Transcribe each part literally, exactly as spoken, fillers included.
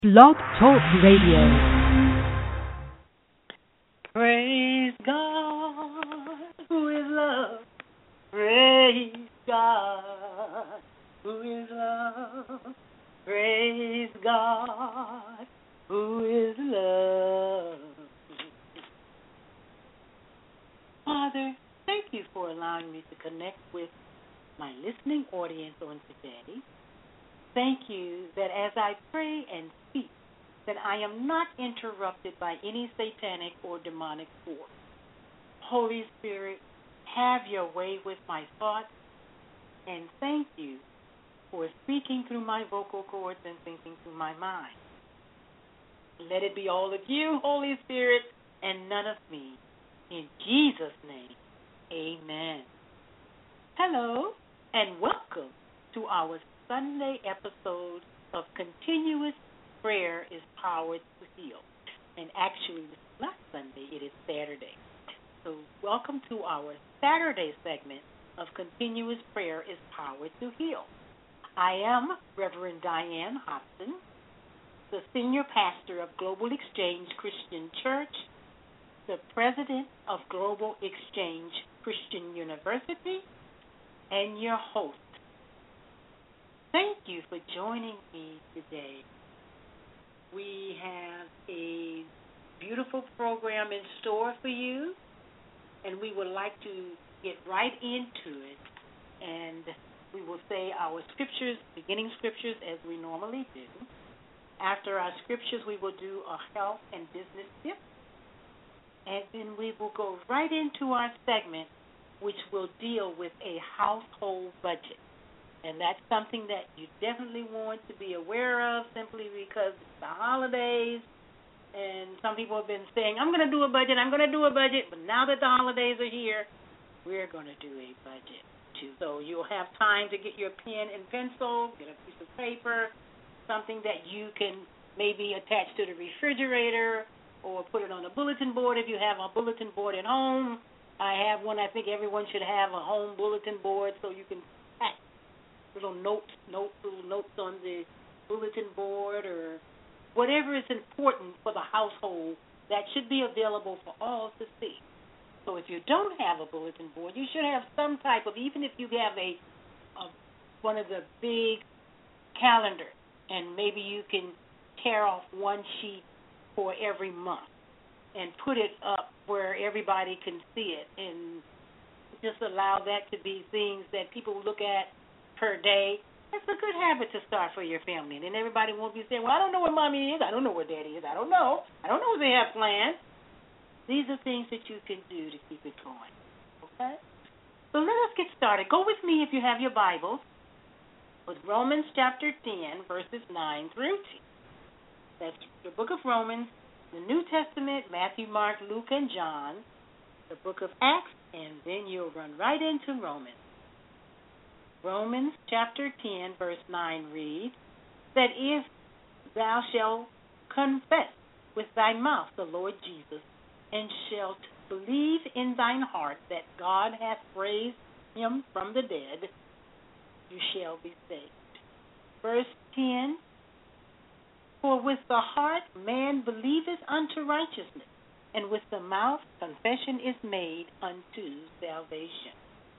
Blog Talk Radio. Praise God, who is love. Praise God, who is love. Praise God, who is love. Father, thank you for allowing me to connect with my listening audience on today. Thank you that as I pray and speak, that I am not interrupted by any satanic or demonic force. Holy Spirit, have your way with my thoughts, and thank you for speaking through my vocal cords and thinking through my mind. Let it be all of you, Holy Spirit, and none of me. In Jesus' name, amen. Hello, and welcome to our Sunday episode of Continuous Prayer is Powered to Heal. And actually, this is not Sunday, it is Saturday. So welcome to our Saturday segment of Continuous Prayer is Powered to Heal. I am Reverend Diane Hobson, the Senior Pastor of Global Exchange Christian Church, the President of Global Exchange Christian University, and your host. Thank you for joining me today. We have a beautiful program in store for you, and we would like to get right into it. And we will say our scriptures, beginning scriptures, as we normally do. After our scriptures, we will do a health and business tip. And then we will go right into our segment, which will deal with a household budget. And that's something that you definitely want to be aware of simply because it's the holidays. And some people have been saying, I'm going to do a budget, I'm going to do a budget. But now that the holidays are here, we're going to do a budget too. So you'll have time to get your pen and pencil, get a piece of paper, something that you can maybe attach to the refrigerator or put it on a bulletin board if you have a bulletin board at home. I have one. I think everyone should have a home bulletin board so you can pack little notes, notes, little notes on the bulletin board or whatever is important for the household that should be available for all to see. So if you don't have a bulletin board, you should have some type of, even if you have a, a one of the big calendars, and maybe you can tear off one sheet for every month and put it up where everybody can see it, and just allow that to be things that people look at per day. It's a good habit to start for your family. And then everybody won't be saying, well, I don't know where mommy is. I don't know where daddy is. I don't know. I don't know what they have planned. These are things that you can do to keep it going. Okay? So let us get started. Go with me if you have your Bibles with Romans chapter ten, verses nine through ten. That's the book of Romans, the New Testament, Matthew, Mark, Luke, and John, the book of Acts, and then you'll run right into Romans. Romans chapter ten, verse nine reads, that if thou shalt confess with thy mouth the Lord Jesus, and shalt believe in thine heart that God hath raised him from the dead, you shall be saved. Verse ten, for with the heart man believeth unto righteousness, and with the mouth confession is made unto salvation.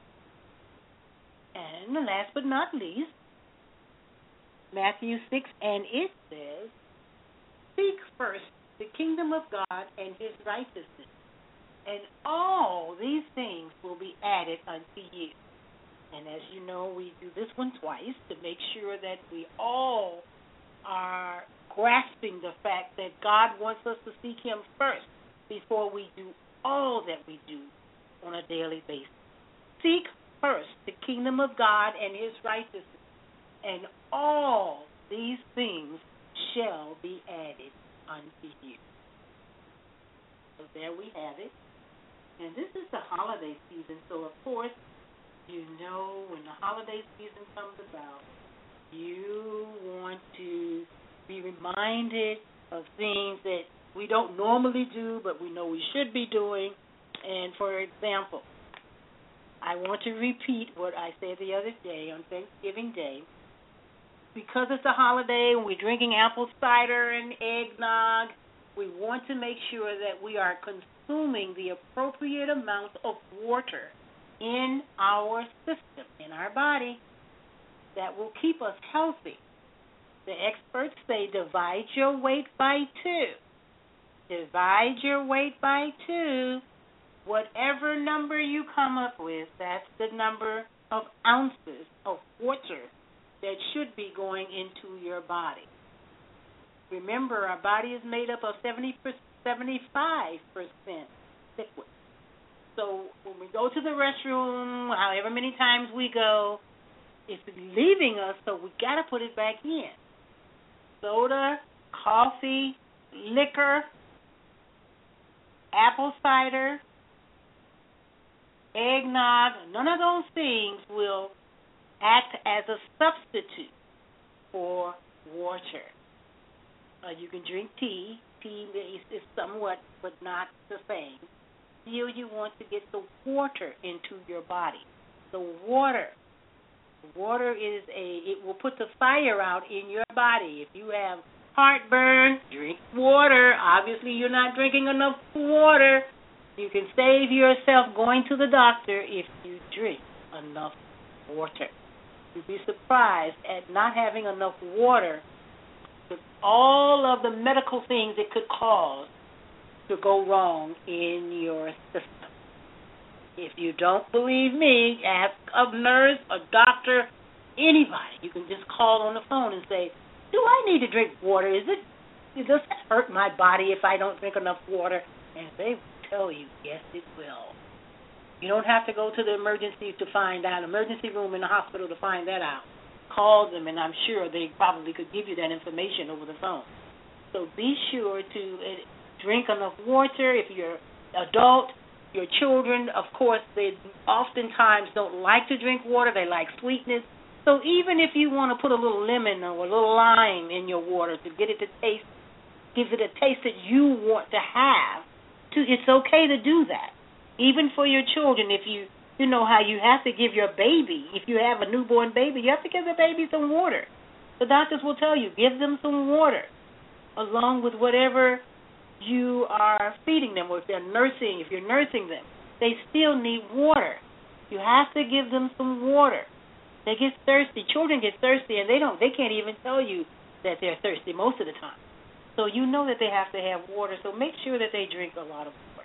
And last but not least, Matthew six, and it says, seek first the kingdom of God and his righteousness, and all these things will be added unto you. And as you know, we do this one twice to make sure that we all are grasping the fact that God wants us to seek him first before we do all that we do on a daily basis. Seek first the kingdom of God and his righteousness, and all these things shall be added unto you. So there we have it. And this is the holiday season, so of course, you know when the holiday season comes about, you want to be reminded of things that we don't normally do, but we know we should be doing. And for example, I want to repeat what I said the other day on Thanksgiving Day. because it's a holiday and we're drinking apple cider and eggnog, we want to make sure that we are consuming the appropriate amount of water in our system, in our body, that will keep us healthy. The experts say divide your weight by two. Divide your weight by two. Whatever number you come up with, that's the number of ounces of water that should be going into your body. Remember, our body is made up of seventy, seventy-five percent liquid. So when we go to the restroom, however many times we go, it's leaving us, so we got to put it back in. Soda, coffee, liquor, apple cider, eggnog, none of those things will act as a substitute for water. Uh, you can drink tea. Tea is, is somewhat, but not the same. Still, you want to get the water into your body. The water. Water is a, it will put the fire out in your body. If you have heartburn, drink water. Obviously, you're not drinking enough water. You can save yourself going to the doctor if you drink enough water. You'd be surprised at not having enough water with all of the medical things it could cause to go wrong in your system. If you don't believe me, ask a nurse, a doctor, anybody. You can just call on the phone and say, do I need to drink water? Is it, does it hurt my body if I don't drink enough water? And they will tell you, yes, it will. You don't have to go to the emergency to find out, emergency room in the hospital to find that out. Call them, and I'm sure they probably could give you that information over the phone. So be sure to drink enough water. If you're adult, your children, of course, they oftentimes don't like to drink water. They like sweetness. So even if you want to put a little lemon or a little lime in your water to get it to taste, gives it a taste that you want to have, to, it's okay to do that. Even for your children, if you, you know how you have to give your baby, if you have a newborn baby, you have to give the baby some water. The doctors will tell you, give them some water along with whatever you are feeding them, or if they're nursing, if you're nursing them, they still need water. You have to give them some water. They get thirsty. Children get thirsty, and they don't. They can't even tell you that they're thirsty most of the time. So you know that they have to have water. So make sure that they drink a lot of water.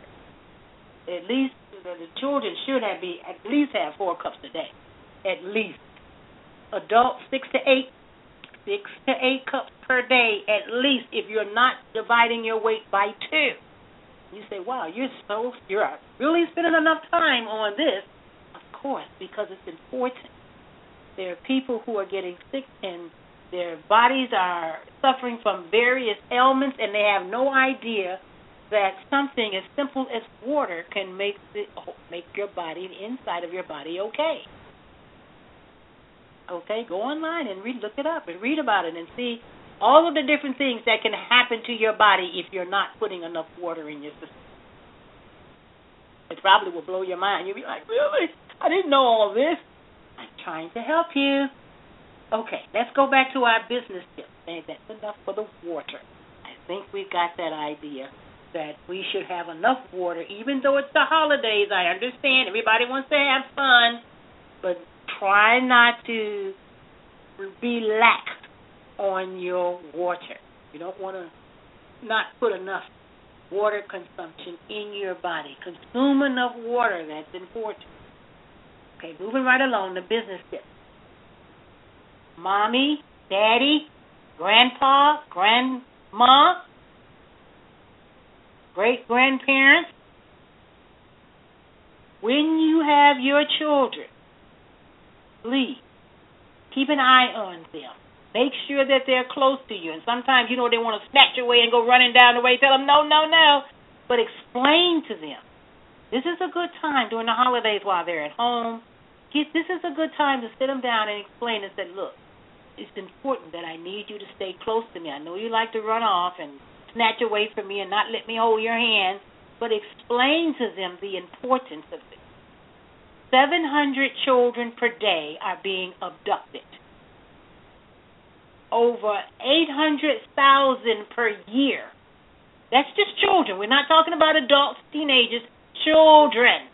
At least the children should have be at least have four cups a day, at least. Adults six to eight, six to eight cups per day at least. If you're not dividing your weight by two, you say, "Wow, you're so you're really spending enough time on this." Of course, because it's important. There are people who are getting sick and their bodies are suffering from various ailments, and they have no idea that something as simple as water can make the, make your body, the inside of your body, okay. Okay, go online and read, look it up and read about it and see all of the different things that can happen to your body if you're not putting enough water in your system. It probably will blow your mind. You'll be like, really? I didn't know all this. I'm trying to help you. Okay, let's go back to our business tips. That's enough for the water. I think we've got that idea that we should have enough water, even though it's the holidays. I understand everybody wants to have fun, but try not to be lax on your water. You don't want to not put enough water consumption in your body. Consume enough water. That's important. Okay, moving right along, the business tips. Mommy, Daddy, Grandpa, Grandma, great-grandparents, when you have your children, please keep an eye on them. Make sure that they're close to you. And sometimes, you know, they want to snatch away and go running down the way. Tell them, no, no, no. But explain to them. This is a good time during the holidays while they're at home. This is a good time to sit them down and explain and say, look, it's important that I need you to stay close to me. I know you like to run off and snatch away from me and not let me hold your hand, but explain to them the importance of this. seven hundred children per day are being abducted. over eight hundred thousand per year. That's just children. We're not talking about adults, teenagers, children.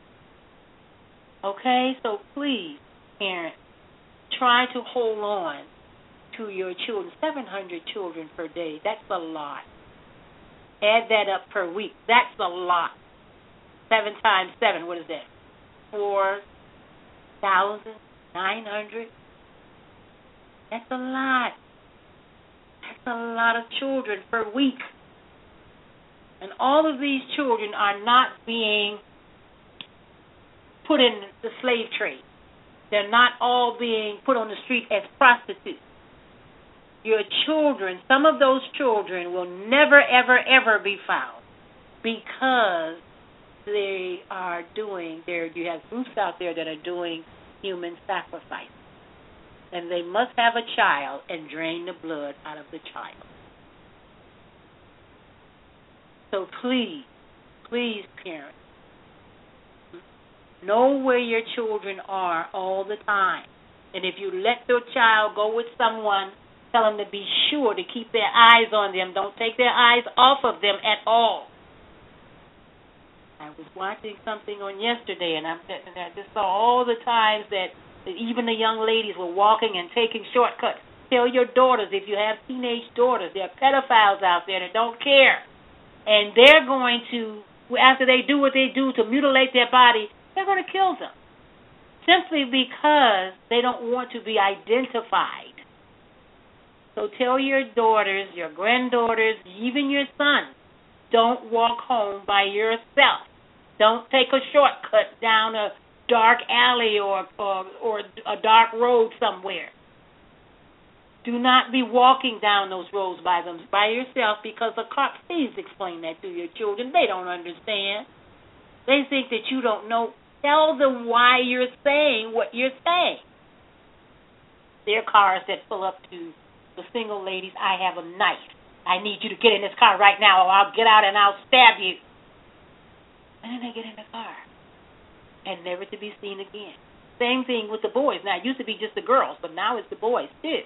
Okay? So please, parents, try to hold on to your children. seven hundred children per day. That's a lot. Add that up per week. That's a lot. Seven times seven, what is that? Four thousand nine hundred. That's a lot. That's a lot of children per week. And all of these children are not being put in the slave trade. They're not all being put on the street as prostitutes. Your children, some of those children will never, ever, ever be found because they are doing, there. You have groups out there that are doing human sacrifice. And they must have a child and drain the blood out of the child. So please, please, parents, know where your children are all the time. And if you let your child go with someone, tell them to be sure to keep their eyes on them. Don't take their eyes off of them at all. I was watching something on yesterday, and I, I just saw all the times that even the young ladies were walking and taking shortcuts. Tell your daughters, if you have teenage daughters, there are pedophiles out there that don't care. And they're going to, after they do what they do to mutilate their body, they're going to kill them. Simply because they don't want to be identified. So tell your daughters, your granddaughters, even your sons, don't walk home by yourself. Don't take a shortcut down a dark alley or, or, or a dark road somewhere. Do not be walking down those roads by them by yourself because the cops, please explain that to your children. They don't understand. They think that you don't know. Tell them why you're saying what you're saying. There are cars that pull up to the single ladies, I have a knife. I need you to get in this car right now or I'll get out and I'll stab you. And then they get in the car and never to be seen again. Same thing with the boys. Now, it used to be just the girls, but now it's the boys too.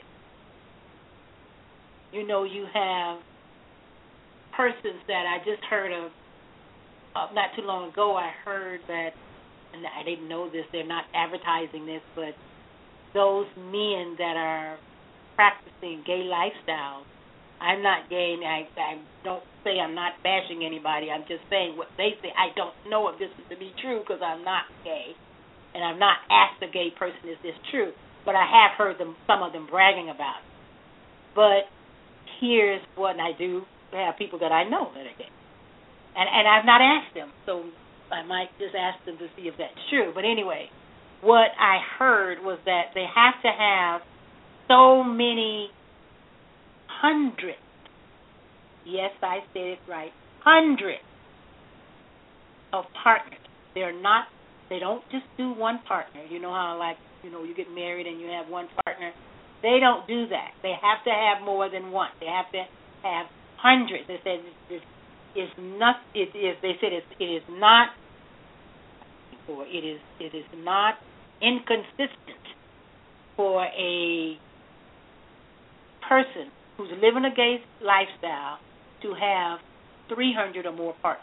You know, you have persons that I just heard of uh, not too long ago. I heard that, and I didn't know this, they're not advertising this, but those men that are practicing gay lifestyles, I'm not gay, and I, I don't say I'm not bashing anybody. I'm just saying what they say. I don't know if this is to be true because I'm not gay, and I've not asked a gay person, is this true? But I have heard them, some of them bragging about it. But here's what I do have people that I know that are gay. And, and I've not asked them, so I might just ask them to see if that's true. But anyway, what I heard was that they have to have so many hundreds, yes, I said it right, hundreds of partners. They're not, they don't just do one partner. You know how, like, you know, you get married and you have one partner. They don't do that. They have to have more than one. They have to have hundreds. They said it is not. It is. They said it, it is not. Or it is. It is not inconsistent for a person who's living a gay lifestyle to have three hundred or more partners.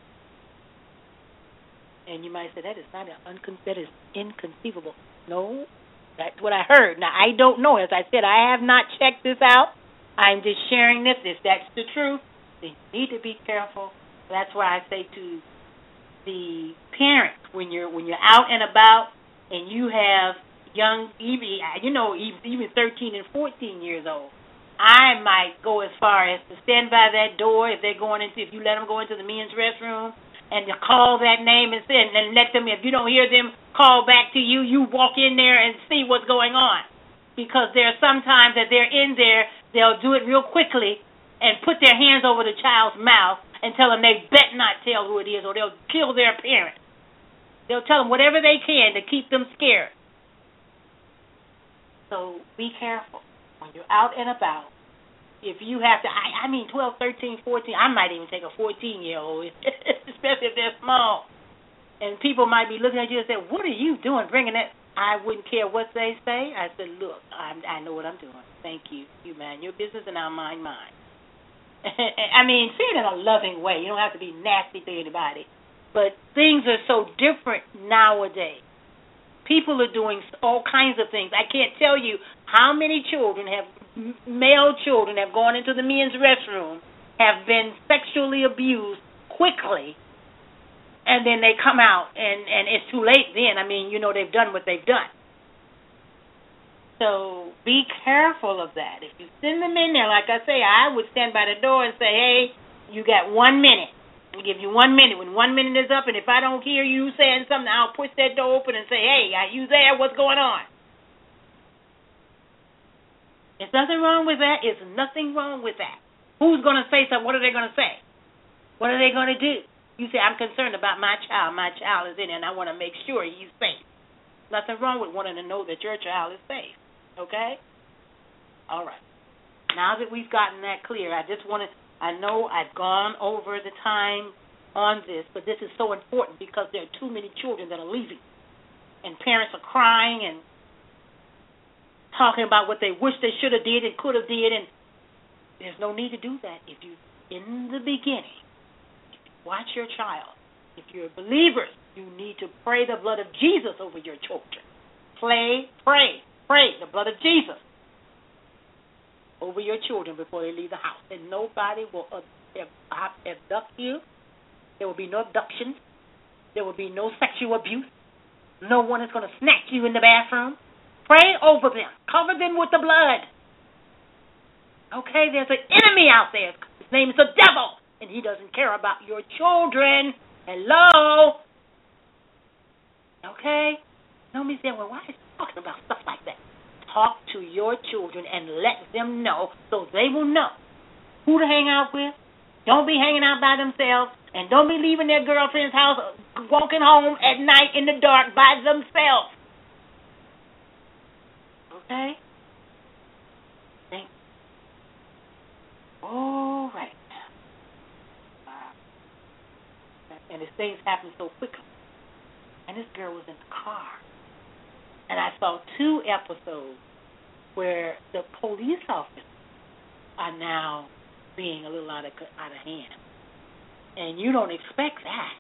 And you might say that is not an uncon- that is inconceivable. No. That's what I heard. Now, I don't know. As I said, I have not checked this out. I'm just sharing this. If that's the truth, they need to be careful. That's why I say to the parents, when you're when you're out and about and you have young, even, you know, even thirteen and fourteen years old, I might go as far as to stand by that door if they're going into, if you let them go into the men's restroom, and to call that name and send and let them, if you don't hear them call back to you, you walk in there and see what's going on. Because there are some times that they're in there, they'll do it real quickly and put their hands over the child's mouth and tell them they bet not tell who it is or they'll kill their parent. They'll tell them whatever they can to keep them scared. So be careful when you're out and about. If you have to, I, I mean, twelve, thirteen, fourteen, I might even take a fourteen-year-old, especially if they're small. And people might be looking at you and say, what are you doing bringing that? I wouldn't care what they say. I said, look, I, I know what I'm doing. Thank you. You mind your business and I'll mind mine. I mean, say it in a loving way. You don't have to be nasty to anybody. But things are so different nowadays. People are doing all kinds of things. I can't tell you how many children have, male children have gone into the men's restroom, have been sexually abused quickly, and then they come out, and, and it's too late then. I mean, you know, they've done what they've done. So be careful of that. If you send them in there, like I say, I would stand by the door and say, hey, you got one minute. I'll give you one minute. When one minute is up, and if I don't hear you saying something, I'll push that door open and say, hey, are you there? What's going on? There's nothing wrong with that. There's nothing wrong with that. Who's going to say something? What are they going to say? What are they going to do? You say, I'm concerned about my child. My child is in there, and I want to make sure he's safe. Nothing wrong with wanting to know that your child is safe. Okay? All right. Now that we've gotten that clear, I just want to, I know I've gone over the time on this, but this is so important because there are too many children that are leaving. And parents are crying and talking about what they wish they should have did and could have did, and there's no need to do that. If you, in the beginning, watch your child. If you're believers, you need to pray the blood of Jesus over your children. Pray, pray, pray the blood of Jesus over your children before they leave the house. And nobody will abduct you. There will be no abduction. There will be no sexual abuse. No one is going to snatch you in the bathroom. Pray over them. Cover them with the blood. Okay, there's an enemy out there. His name is the devil, and he doesn't care about your children. Hello? Okay? Nobody saying, well, why is he talking about stuff like that? Talk to your children and let them know so they will know who to hang out with. Don't be hanging out by themselves, and don't be leaving their girlfriend's house, walking home at night in the dark by themselves. Okay? Thank you. All right. Uh, and these things happen so quickly. And this girl was in the car. And I saw two episodes where the police officers are now being a little out of out of hand. And you don't expect that.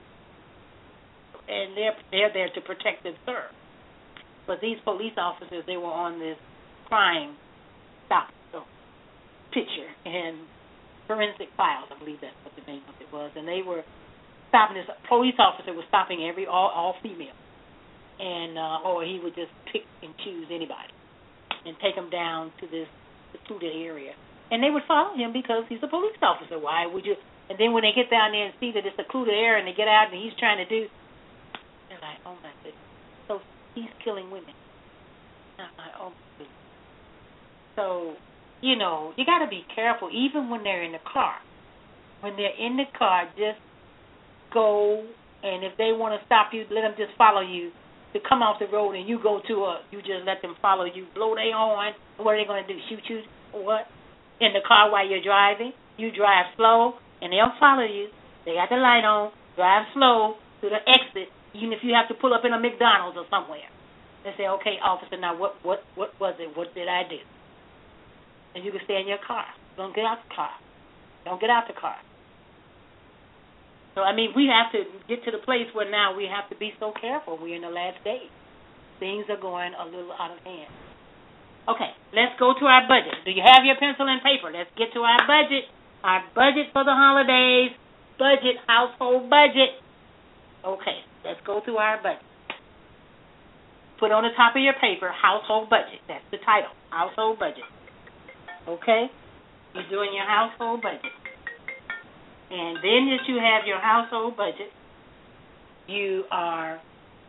And they're they're there to protect and serve. But these police officers, they were on this crime stop so, picture and forensic files, I believe that's what the name of it was. And they were stopping this police officer was stopping every all all female. And uh, or he would just pick and choose anybody and take them down to this secluded area. And they would follow him because he's a police officer. Why would you? And then when they get down there and see that it's secluded area and they get out and he's trying to do, they're like, oh my goodness. So he's killing women. I'm like, oh my goodness. So, you know, you got to be careful even when they're in the car. When they're in the car, just go, and if they want to stop you, let them just follow you. To come off the road and you go to a, you just let them follow you, blow their horn. What are they going to do, shoot you or what? In the car while you're driving? You drive slow, and they'll follow you. They got the light on. Drive slow to the exit, even if you have to pull up in a McDonald's or somewhere. They say, okay, officer, now what, what, what was it? What did I do? And you can stay in your car. Don't get out the car. Don't get out the car. So, I mean, we have to get to the place where now we have to be so careful. We're in the last days. Things are going a little out of hand. Okay, let's go to our budget. Do you have your pencil and paper? Let's get to our budget. Our budget for the holidays. Budget, household budget. Okay, let's go through our budget. Put on the top of your paper, household budget. That's the title, household budget. Okay? You're doing your household budget. And then that you have your household budget, you are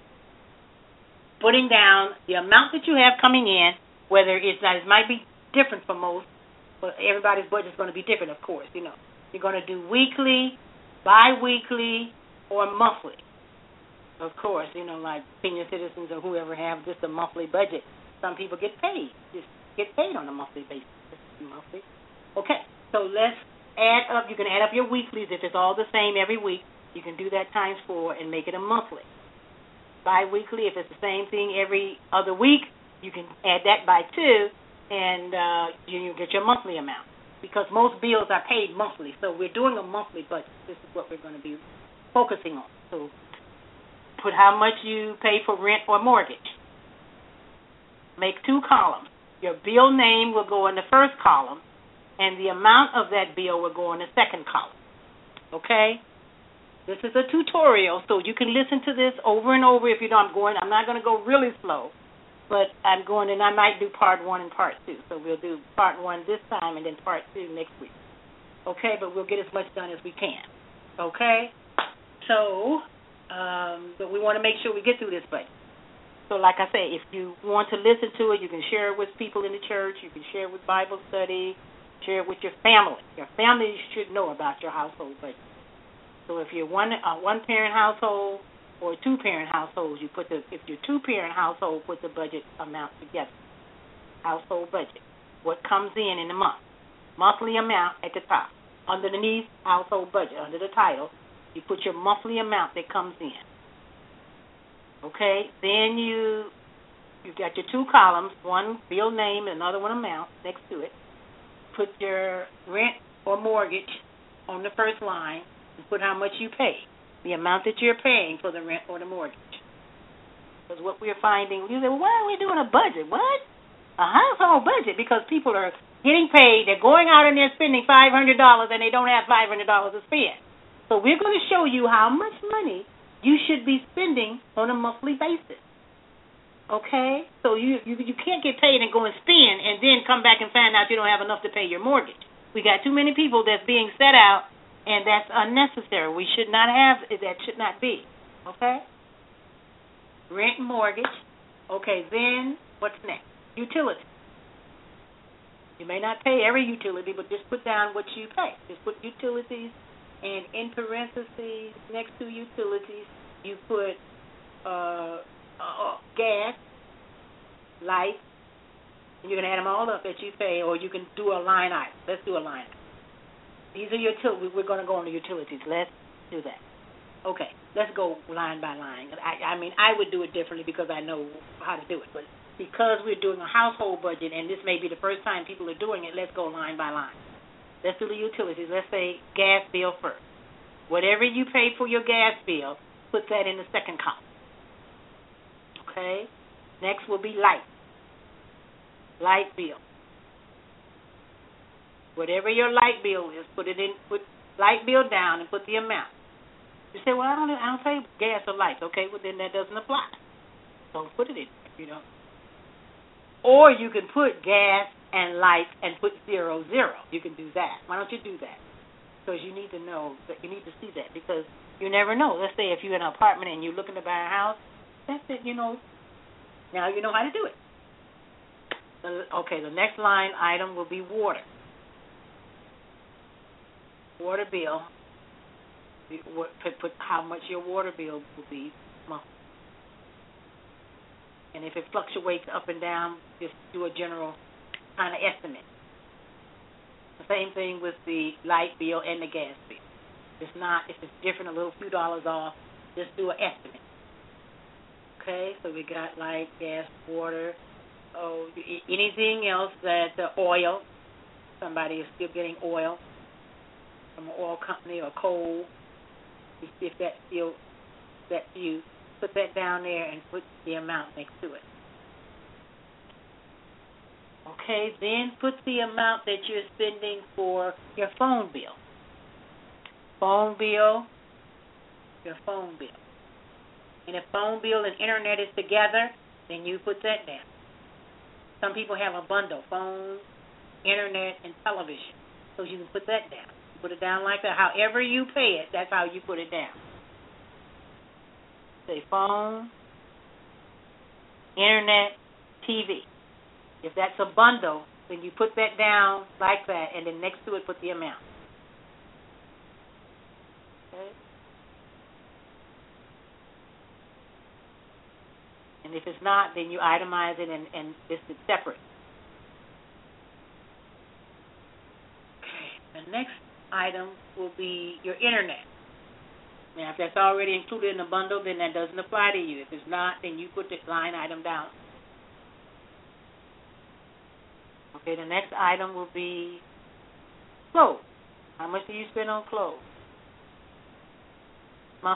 putting down the amount that you have coming in, whether it's not, it might be different for most, but everybody's budget is going to be different, of course, you know. You're going to do weekly, bi-weekly, or monthly. Of course, you know, like senior citizens or whoever have just a monthly budget. Some people get paid, just get paid on a monthly basis. Monthly. Okay, so let's add up. You can add up your weeklies if it's all the same every week. You can do that times four and make it a monthly. bi-weekly. If it's the same thing every other week, you can add that by two, and uh, you, you get your monthly amount. Because most bills are paid monthly, so we're doing a monthly budget. This is what we're going to be focusing on. So put how much you pay for rent or mortgage. Make two columns. Your bill name will go in the first column, and the amount of that bill will go in the second column. Okay? This is a tutorial, so you can listen to this over and over if you don't. I'm going. I'm not going to go really slow, but I'm going, and I might do part one and part two. So we'll do part one this time, and then part two next week. Okay? But we'll get as much done as we can. Okay? So, um, but we want to make sure we get through this budget. So like I say, if you want to listen to it, you can share it with people in the church. You can share it with Bible study. Share it with your family. Your family should know about your household budget. So if you're one a one-parent household or two-parent households, you put the if you're two-parent household, put the budget amount together. Household budget. What comes in in the month. Monthly amount at the top. Underneath household budget, under the title, you put your monthly amount that comes in. Okay, then you you've got your two columns, one bill name and another one amount next to it. Put your rent or mortgage on the first line and put how much you pay, the amount that you're paying for the rent or the mortgage. Because what we're finding, you say, well, why are we doing a budget? What? A household budget? Because people are getting paid, they're going out and they're spending five hundred dollars and they don't have five hundred dollars to spend. So we're going to show you how much money you should be spending on a monthly basis. Okay? So you, you you can't get paid and go and spend and then come back and find out you don't have enough to pay your mortgage. We got too many people that's being set out, and that's unnecessary. We should not have, that should not be. Okay? Rent and mortgage. Okay, then what's next? Utilities. You may not pay every utility, but just put down what you pay. Just put utilities. And in parentheses, next to utilities, you put uh, uh, gas, light, and you can add them all up that you pay, or you can do a line item. Let's do a line item. These are utilities. We're going to go on the utilities. Let's do that. Okay, let's go line by line. I, I mean, I would do it differently because I know how to do it, but because we're doing a household budget, and this may be the first time people are doing it, let's go line by line. Let's do the utilities. Let's say gas bill first. Whatever you pay for your gas bill, put that in the second column. Okay? Next will be light. Light bill. Whatever your light bill is, put it in. Put light bill down and put the amount. You say, well, I don't. I don't pay gas or lights. Okay, well then that doesn't apply. Don't put it in. You know. Or you can put gas and lights and put zero, zero. You can do that. Why don't you do that? Because you need to know, that you need to see that, because you never know. Let's say if you're in an apartment and you're looking to buy a house, that's it, you know. Now you know how to do it. Okay, the next line item will be water. Water bill. Put how much your water bill will be monthly. And if it fluctuates up and down, just do a general kind of estimate. The same thing with the light bill and the gas bill. If it's not, if it's different, a little few dollars off, just do an estimate. Okay, so we got light, gas, water, oh, anything else that uh, oil. Somebody is still getting oil from an oil company or coal. If that's still that's you, put that down there and put the amount next to it. Okay, then put the amount that you're spending for your phone bill. Phone bill, your phone bill. And if phone bill and internet is together, then you put that down. Some people have a bundle, phone, internet, and television. So you can put that down. You put it down like that. However you pay it, that's how you put it down. Say phone, internet, T V. If that's a bundle, then you put that down like that, and then next to it put the amount. Okay? And if it's not, then you itemize it and, and list it separate. Okay. The next item will be your internet. Now, if that's already included in the bundle, then that doesn't apply to you. If it's not, then you put the line item down. Okay, the next item will be clothes. How much do you spend on clothes? Month.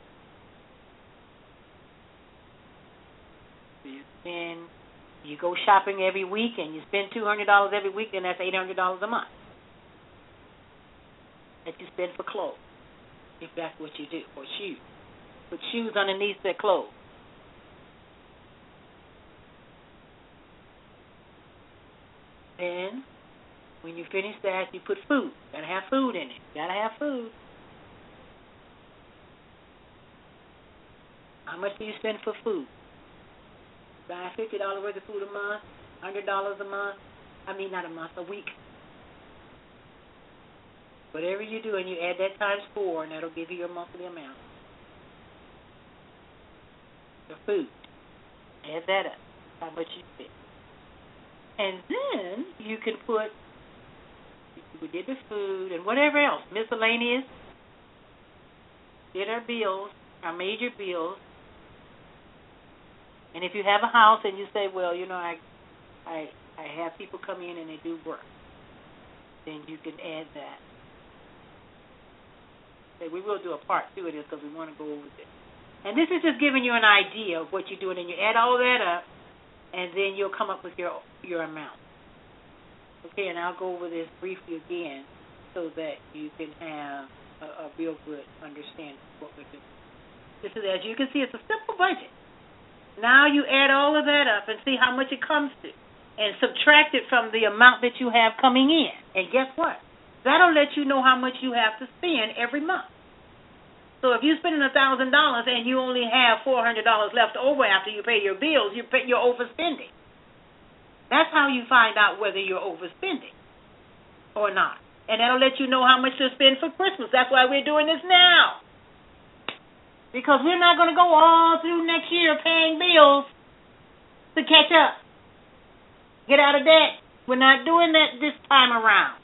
You spend, you go shopping every week and you spend two hundred dollars every week, then that's eight hundred dollars a month that you spend for clothes, if that's what you do, or shoes. Put shoes underneath their clothes. Then, when you finish that, you put food. Gotta have food in it. Gotta have food. How much do you spend for food? Buy fifty dollars worth of food a month, one hundred dollars a month. I mean, not a month, a week. Whatever you do, and you add that times four, and that'll give you your monthly amount. The food. Add that up. How much you spend. And then you can put, we did the food and whatever else, miscellaneous, did our bills, our major bills. And if you have a house and you say, well, you know, I, I, I have people come in and they do work, then you can add that. Okay, we will do a part two of this because we want to go over this. And this is just giving you an idea of what you're doing, and you add all that up, and then you'll come up with your your amount. Okay, and I'll go over this briefly again so that you can have a, a real good understanding of what we're doing. This is, as you can see, it's a simple budget. Now you add all of that up and see how much it comes to, and subtract it from the amount that you have coming in. And guess what? That'll let you know how much you have to spend every month. So if you're spending one thousand dollars and you only have four hundred dollars left over after you pay your bills, you're, you're overspending. That's how you find out whether you're overspending or not. And that'll let you know how much to spend for Christmas. That's why we're doing this now. Because we're not going to go all through next year paying bills to catch up. Get out of debt. We're not doing that this time around.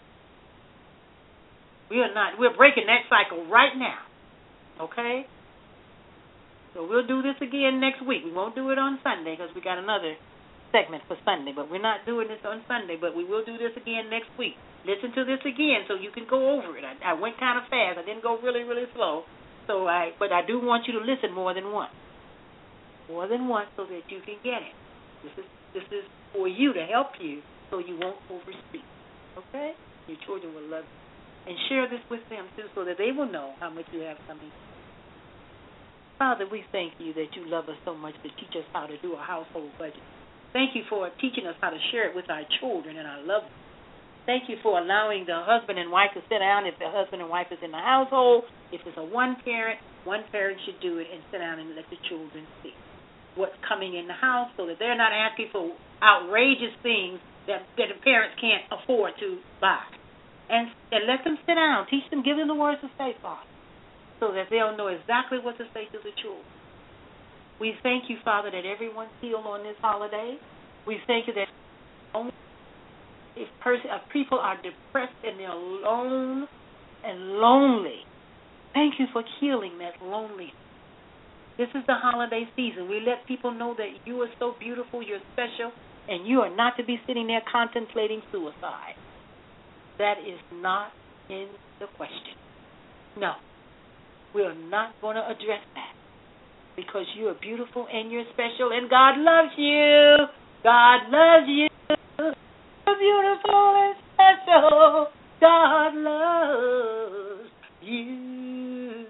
We are not. We're breaking that cycle right now. Okay? So we'll do this again next week. We won't do it on Sunday because we got another segment for Sunday, but we're not doing this on Sunday, but we will do this again next week. Listen to this again so you can go over it. I, I went kind of fast. I didn't go really, really slow. So I, but I do want you to listen more than once. More than once so that you can get it. This is this is for you to help you so you won't overspeak. Okay? Your children will love you. And share this with them, too, so that they will know how much you have coming. Father, we thank you that you love us so much to teach us how to do a household budget. Thank you for teaching us how to share it with our children and our loved ones. Thank you for allowing the husband and wife to sit down if the husband and wife is in the household. If it's a one parent, one parent should do it and sit down and let the children see what's coming in the house so that they're not asking for outrageous things that, that the parents can't afford to buy. And, and let them sit down. Teach them, give them the words to say, Father, so that they'll know exactly what to say to the children. We thank you, Father, that everyone's healed on this holiday. We thank you that if, person, if people are depressed and they're alone and lonely, thank you for healing that loneliness. This is the holiday season. We let people know that you are so beautiful, you're special, and you are not to be sitting there contemplating suicide. That is not in the question. No, we are not going to address that because you are beautiful and you're special and God loves you. God loves you. You're beautiful and special. God loves you.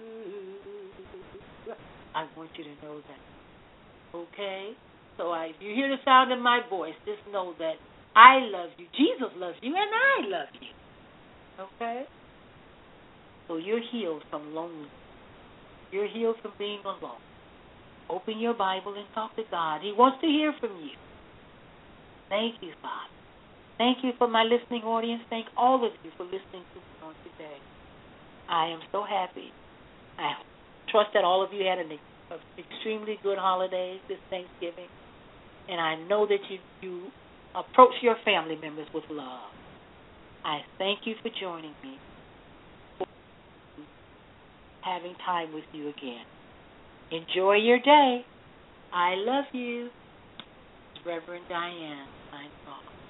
I want you to know that. Okay? So I, if you hear the sound of my voice, just know that I love you. Jesus loves you, and I love you. Okay? So you're healed from loneliness. You're healed from being alone. Open your Bible and talk to God. He wants to hear from you. Thank you, Father. Thank you for my listening audience. Thank all of you for listening to me on today. I am so happy. I trust that all of you had an extremely good holiday this Thanksgiving, and I know that you, you approach your family members with love. I thank you for joining me. having time with you again. Enjoy your day. I love you. Reverend Diane, signing off.